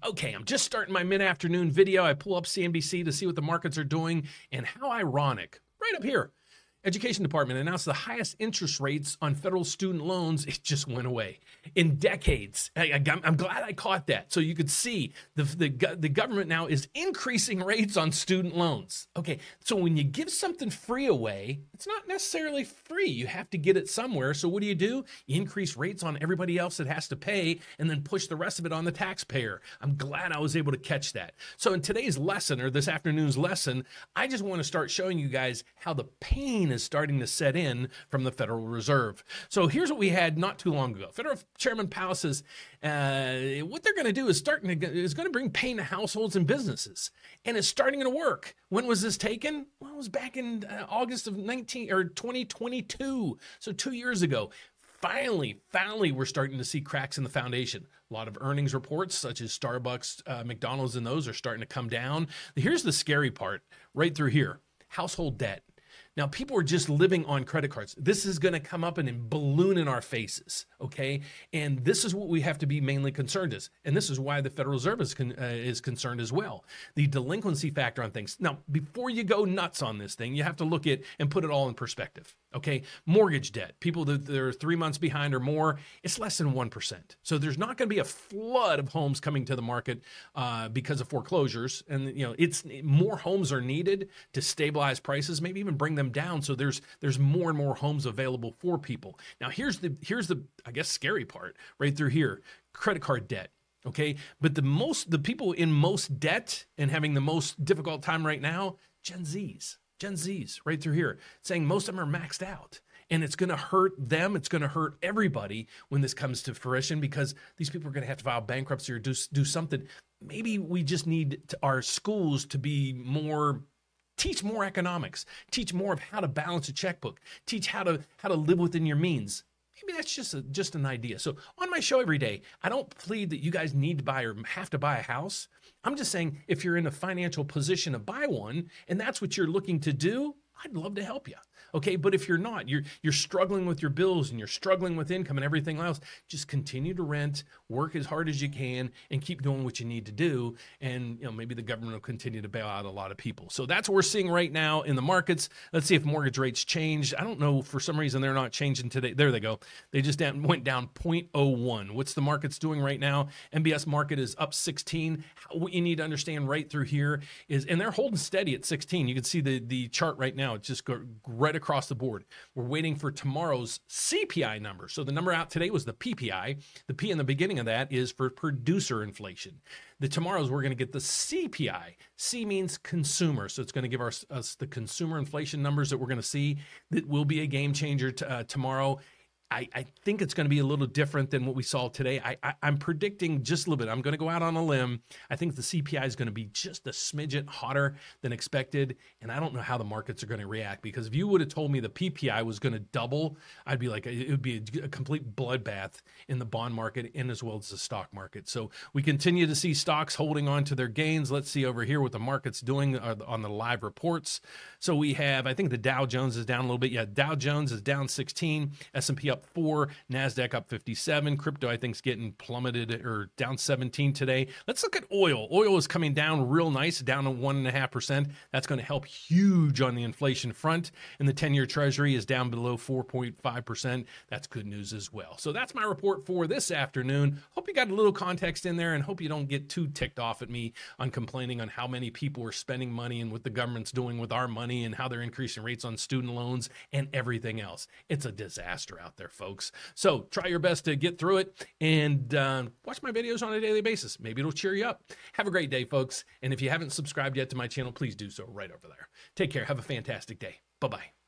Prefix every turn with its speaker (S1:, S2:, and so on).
S1: Okay, I'm just starting my mid-afternoon video. I pull up CNBC to see what the markets are doing, and how ironic, right up here. Education Department announced the highest interest rates on federal student loans. It just went away in decades. I'm glad I caught that. So you could see the government now is increasing rates on student loans. Okay, so when you give something free away, it's not necessarily free. You have to get it somewhere. So what do? You increase rates on everybody else that has to pay and then push the rest of it on the taxpayer. I'm glad I was able to catch that. So in today's lesson, or this afternoon's lesson, I just want to start showing you guys how the pain is starting to set in from the Federal Reserve. So here's what we had not too long ago. Federal Chairman Powell says what they're going to do is going to bring pain to households and businesses, and it's starting to work. When was this taken? Well, it was back in August of 2022, so 2 years ago. Finally, we're starting to see cracks in the foundation. A lot of earnings reports, such as Starbucks, McDonald's, and those are starting to come down. Here's the scary part, right through here: household debt. Now, people are just living on credit cards. This is going to come up and balloon in our faces, okay? And this is what we have to be mainly concerned is. And this is why the Federal Reserve is concerned as well. The delinquency factor on things. Now, before you go nuts on this thing, you have to look at and put it all in perspective, okay? Mortgage debt. People that are 3 months behind or more, it's less than 1%. So there's not going to be a flood of homes coming to the market because of foreclosures. And, it's more homes are needed to stabilize prices, maybe even bring them down. So there's more and more homes available for people. Now here's the I guess scary part right through here: credit card debt. Okay, but the people in most debt and having the most difficult time right now, Gen Zs right through here, saying most of them are maxed out. And it's going to hurt them. It's going to hurt everybody when this comes to fruition, because these people are going to have to file bankruptcy or do something. Maybe we just need our schools to be teach more economics, teach more of how to balance a checkbook, teach how to live within your means. Maybe that's just an idea. So on my show every day, I don't plead that you guys need to buy or have to buy a house. I'm just saying, if you're in a financial position to buy one and that's what you're looking to do, I'd love to help you. Okay, but if you're not, you're struggling with your bills and you're struggling with income and everything else, just continue to rent, work as hard as you can, and keep doing what you need to do. And maybe the government will continue to bail out a lot of people. So that's what we're seeing right now in the markets. Let's see if mortgage rates change. I don't know, for some reason they're not changing today. There they go. They just went down 0.01. What's the markets doing right now? MBS market is up 16. What you need to understand right through here is, and they're holding steady at 16. You can see the chart right now. It's just right across the board. We're waiting for tomorrow's CPI number. So the number out today was the PPI. The P in the beginning of that is for producer inflation. Tomorrow's we're going to get the CPI. C means consumer. So it's going to give us the consumer inflation numbers that we're going to see. That will be a game changer tomorrow. I think it's going to be a little different than what we saw today. I'm predicting just a little bit. I'm going to go out on a limb. I think the CPI is going to be just a smidget hotter than expected, and I don't know how the markets are going to react, because if you would have told me the PPI was going to double, I'd be like, it would be a complete bloodbath in the bond market and as well as the stock market. So we continue to see stocks holding on to their gains. Let's see over here what the market's doing on the live reports. So we have, I think the Dow Jones is down a little bit. Yeah, Dow Jones is down 16, S&P up 4, NASDAQ up 57. Crypto, I think, is getting plummeted or down 17 today. Let's look at oil. Oil is coming down real nice, down to 1.5%. That's going to help huge on the inflation front. And the 10-year Treasury is down below 4.5%. That's good news as well. So that's my report for this afternoon. Hope you got a little context in there, and hope you don't get too ticked off at me on complaining on how many people are spending money and what the government's doing with our money and how they're increasing rates on student loans and everything else. It's a disaster out there, folks. So try your best to get through it, and watch my videos on a daily basis. Maybe it'll cheer you up. Have a great day, folks. And if you haven't subscribed yet to my channel, please do so right over there. Take care. Have a fantastic day. Bye-bye.